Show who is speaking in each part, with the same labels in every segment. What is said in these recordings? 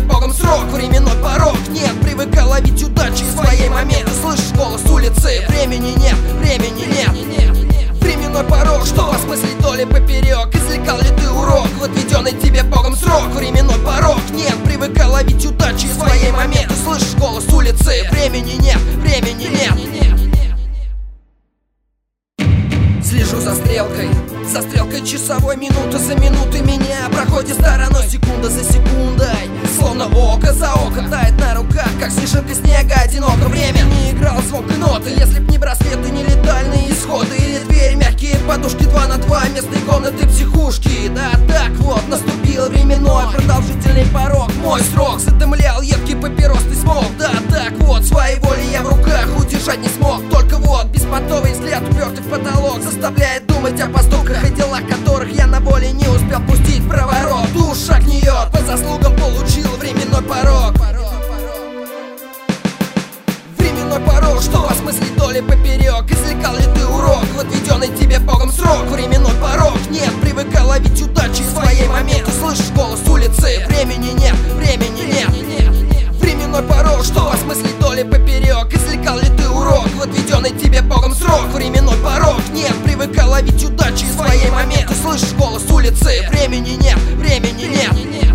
Speaker 1: Богом срок, временной порог. Нет, привыкал ловить удачи и своей моменты. Слышишь голос улицы, времени нет, времени нет. Временной порог, что осмыслить то ли поперек. Извлекал ли ты урок в отведенный тебе Богом срок? Временной порог, нет, привыкал ловить удачи и своей моменты. Слышишь голос улицы, времени нет, времени нет. Слежу за стрелкой часовой, минута за минутой меня проходит стороной, секунда за секундой. Словно око за оком тает на руках, как снежинка снега одиноко. Время не играл звук и ноты, если б не браслеты, не летальные исходы. Или двери, мягкие подушки 2 на 2, местные комнаты психушки. Да так вот, наступил временной продолжительный порог. Мой срок задымлял едкий папиросный смог. Да так вот, своей воли я в руках удержать не смог. Только вот, беспонтовый взгляд, упертый в потолок, заставляет думать о поступках и делах, которых я на воле не успел пустить в проворот. Душа гниет, по заслугам получил временной порог. Временной порог, что осмыслить то ли поперек. Извлекал ли ты урок в отведенный тебе Богом срок? Временной порог, нет, привыкал ловить удачи и своей моменты. Слышишь голос улицы, времени нет, времени нет. Временной порог, что осмыслить то ли поперек. Извлекал ли ты урок в отведенный тебе Богом срок? Временной порог, нет, привыкал ловить удачи и своей моменты. Слышишь голос улицы, времени нет, времени нет.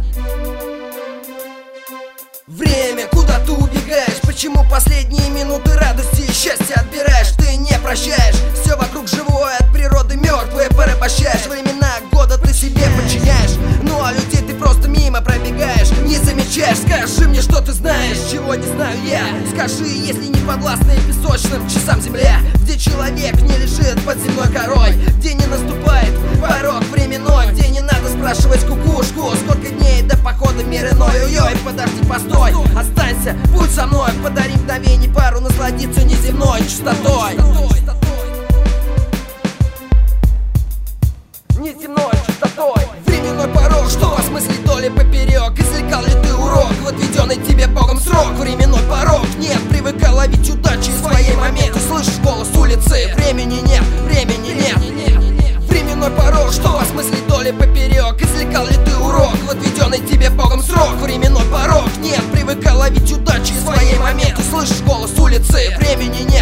Speaker 1: Время, куда ты убегаешь? Почему последние минуты радости и счастья отбираешь? Ты не прощаешь, все вокруг живое, от природы мертвое порабощаешь. Времена года ты себе подчиняешь, ну а людей ты просто мимо пробегаешь, не замечаешь. Скажи мне, что ты знаешь, чего не знаю я. Скажи, если не подвластная песочным часам земля, где человек не лежит под земной корой, где не наступает порог временной, где не надо спрашивать кукушку, сколько дней до похода мир иной. Ой, подожди, постой, останься, будь со мной, подари мгновений пару, насладиться неземной чистотой. Неземной чистотой. Временной порог, что осмыслить то ли поперек. Извлекал ли ты урок в отведенный тебе Богом срок? Временной порог, нет, привыкал ловить удачи и своей моменты. Слышишь голос улицы, времени нет, времени нет. Временной порог, что осмыслить то ли поперек. Извлекал ли ты урок в отведенный тебе Богом срок? Временной порог, нет, привыкал ловить удачи и своей моменты. Слышишь голос улицы, времени нет.